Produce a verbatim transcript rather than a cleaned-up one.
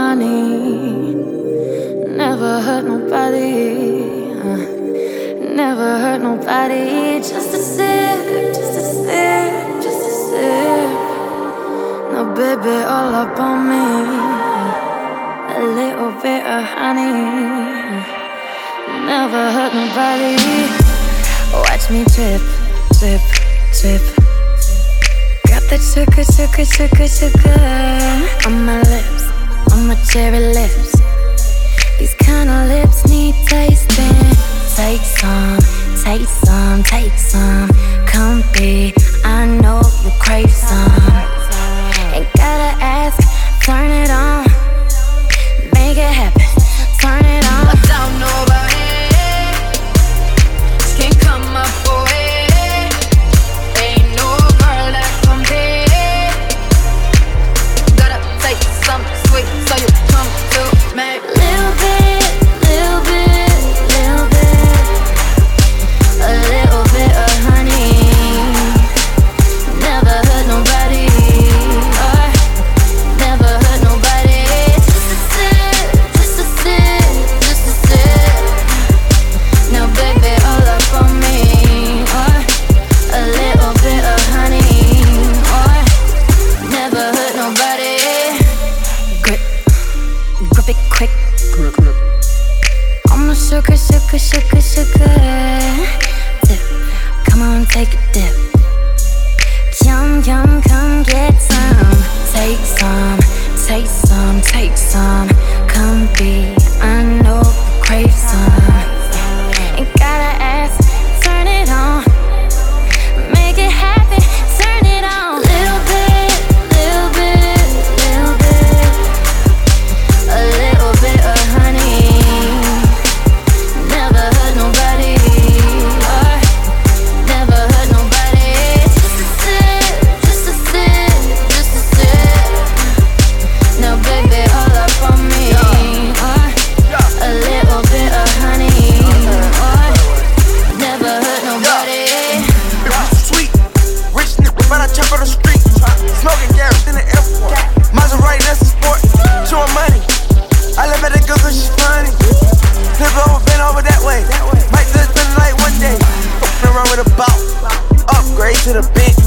honey. Never hurt nobody. uh, Never hurt nobody. Just a sip, just a sip, just a sip. Now baby, all up on me. A little bit of honey. Never hurt nobody. Watch me drip, drip, drip. Got that sugar, sugar, sugar, sugar on my lips, on my cherry lips. These kind of lips need tasting. Take some, take some, take some. Come be, I know you crave some. Ain't gotta ask, turn it on. Make it happen, turn it on. I don't know about it, can't come up for it. Ain't no girl that compare. Gotta take something sweet, so you come to me. Little bit, little bit, little bit. A little bit of honey. Never hurt nobody, or never hurt nobody. Just a sip, just a sip, just a sip. Now baby, all up on me, or a little bit of honey, or never hurt nobody. Grip, grip it quick. Grip, grip. I'm a sugar, sugar, sugar, sugar. Dip, come on, take a dip. Yum, yum, come get some. Take some, take some, take some. Come be, I know you crave some. Ain't gotta ask, turn it on. Make it happen, turn it on. Little bit, little bit, little bit. A little bit of honey. Never hurt nobody, or never hurt nobody. Just a sip, just a sip, just a sip. Now baby, all up on me, or a little bit of honey, or never hurt nobody. Sweet, rich nigga, but I chop on the street. Smoking gas in the airport. Maserati, that's a sport. Showing money. I live at the girl cause she's funny. Flip over, bend over that way. Might just spend the night one day. Fucking around with a bout. Upgrade to the big